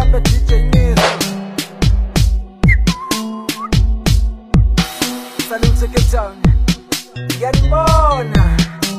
Mthambe DJ Nizo. Salute Cape Town. Yaribona.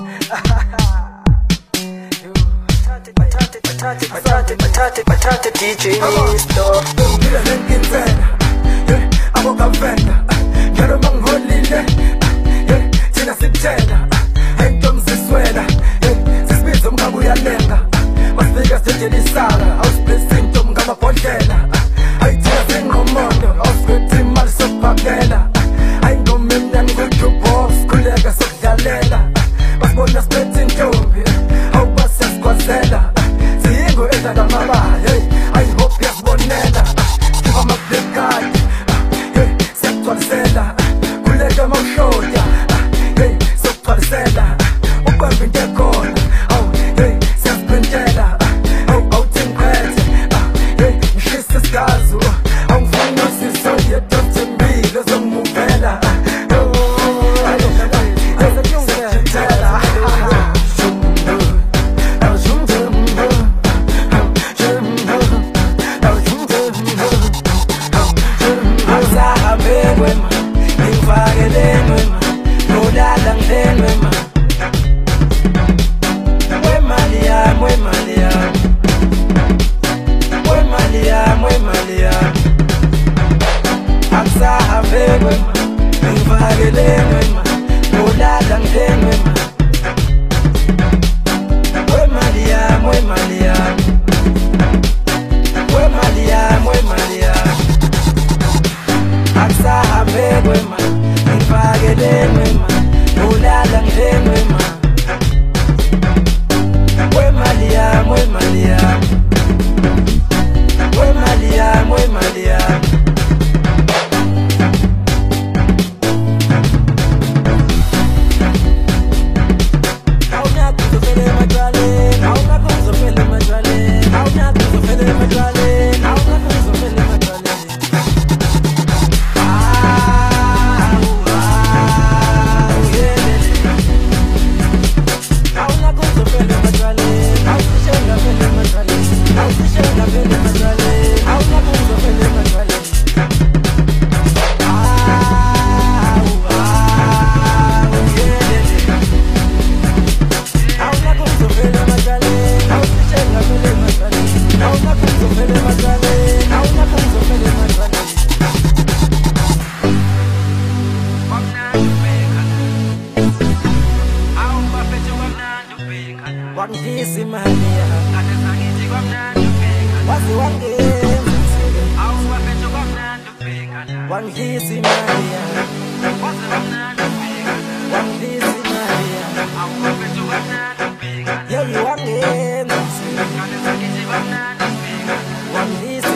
Patati DJ Nizo. Bila lenkinzela. Abo kavenda. Yaro mangholile. Thina sitshela. Entombi siswela. Sisibiza umngaba uyalenga. Masifika sitshela isaka. Awusiblessing intombi ngamabhodlela. Ayithina singqomondo. Awusikhwetha imali sokuphakela. Ayingoma emnandi kwe-jukebox. Khuleka sokudlalela. Basibona siphethe intombi. Awubasa sikwazela. Siyingo edlala amabala. I hope yasibonela. Give am a black card. Siyakugcwalisela. Khuleka mawushoda. Sokugcwalisela. Ukwemba into ekhona. Siyasiphintela. Awuthi ngiphethe. Ngishisa isigazu. Awungifuni nosiso yedwa thembile ozongimuvela. Wangisi mania anesangithi kwamnandi wazi wangenza awubaphethe kwamnandi ubhekana wangisi mania wazi kwamnandi ubhekana wangisi mania awubaphethe kwamnandi ubhekana yeyi wangenza anesangithi kwamnandi ubhekana wangisi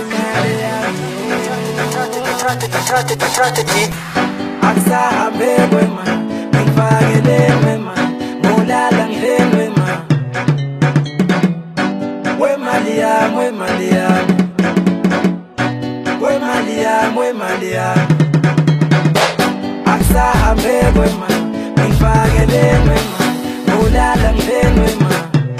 mania akusahambe kwema ngifakele kwema ngolala ngilenwe ma Malia akusahambe kwema ngifakele kwema ngolala ngilenwe ma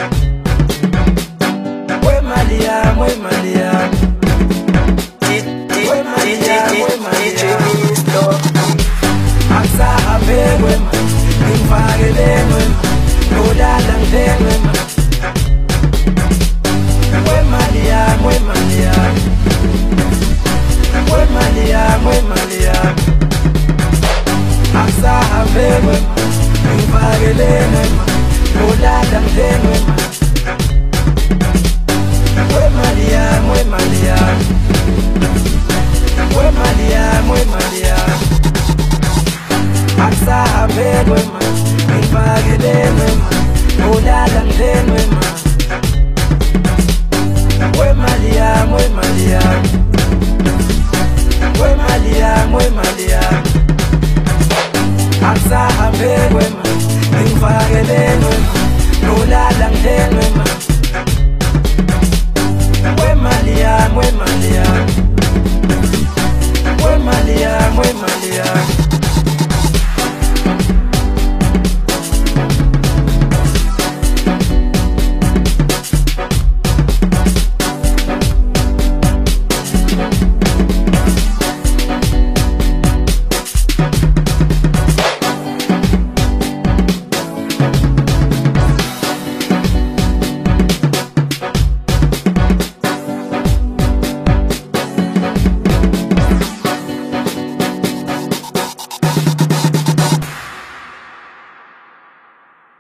DJ Nizo akusahambe kwema ngifakele kwema ngolala ngilenwe ma akusahambe kwema ngifakele kwema ngolala ngilenwe ma akusahambe kwema ngifakele kwema ngolala ngilenwe ma akusahambe kwema ngifakele kwema ngolala ngilenwe ma